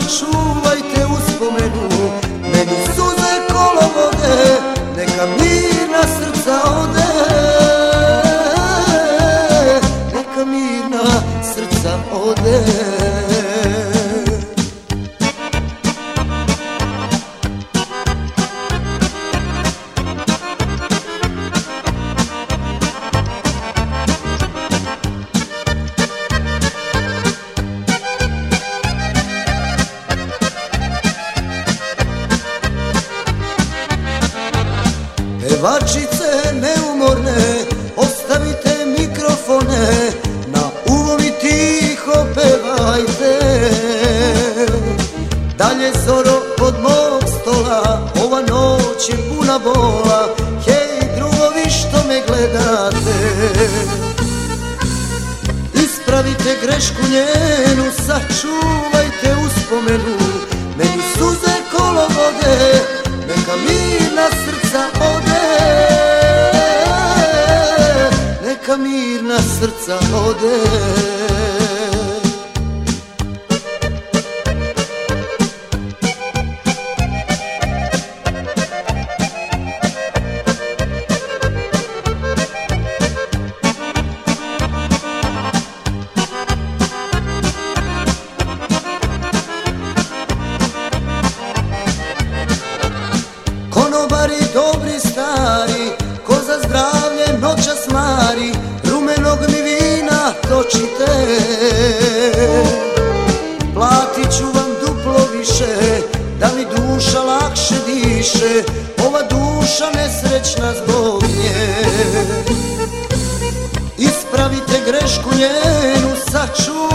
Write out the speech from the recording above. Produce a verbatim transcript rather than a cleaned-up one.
sačuvajte uspomenu, meni suze kolo vode, neka mirna srca ode, neka mirna srca ode. Pevačice neumorne, ostavite mikrofone, na uvomi tiho pevajte. Dalje zoro od mog stola, ova noć je puna bola, hej drugovi što me gledate. Ispravite grešku njenu, sačuvajte uspomenu, meni suze kolo vode, neka mirna srca ode, neka mirna srca ode. Konobari dobri stari, ko za zdravlje noćas mari, rumenog mi vina točite. Platit ću vam duplo više, da mi duša lakše diše, ova duša nesrećna zbog nje. Ispravite grešku njenu, sačuvajte